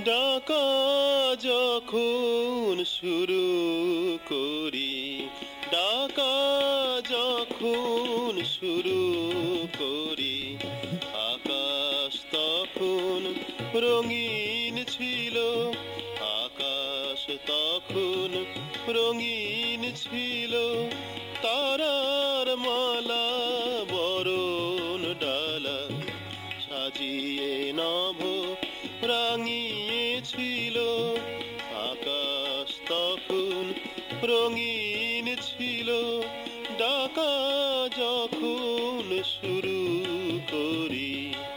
ডাকা যখন শুরু করি, ডাকা যখন শুরু করি, আকাশ তখন রঙিন ছিল, আকাশ তখন রঙিন ছিল। তারার মালা বরণ ডালা সাজিয়ে নভ রাঙিয়েছিল, আকাশ তখন রঙিন ছিল। ডাকা যখন শুরু করি,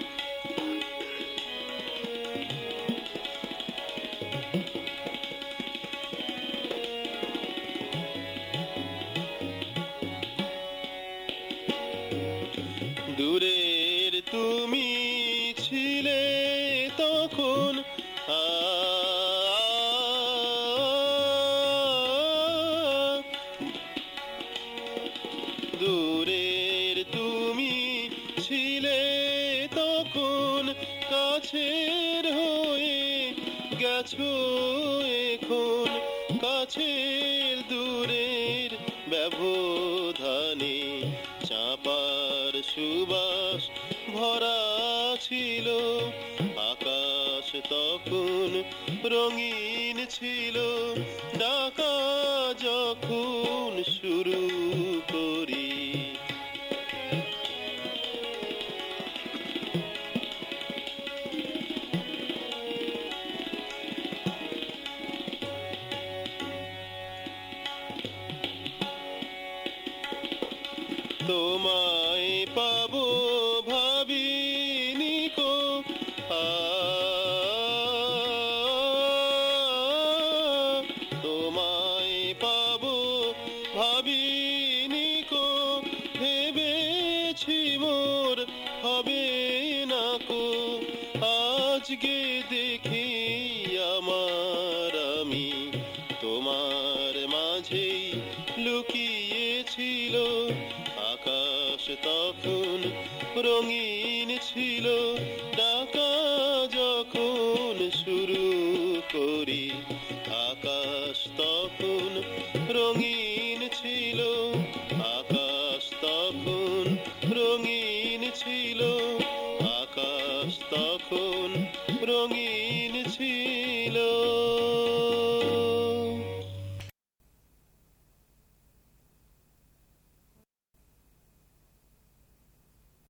দূরের তুমি ছিলে তখন, দূরের তুমি ছিলে তখন, কাছের হয়ে গেছো এখন। কাছের দূরের ব্যবধানে চাঁপার সুবাস ভরা ছিল, আকাশ তখন রঙিন ছিল। ডাকা যখন শুরু করি, তোমায় পাবো ভাবিনি কো, তোমায় পাবো ভাবিনি কো। ভেবেছি মোর হবে না কো, আজকে দেখি আমার আমি তোমার মাঝেই লুকিয়েছিল। আকাশ তখন রঙিন ছিল,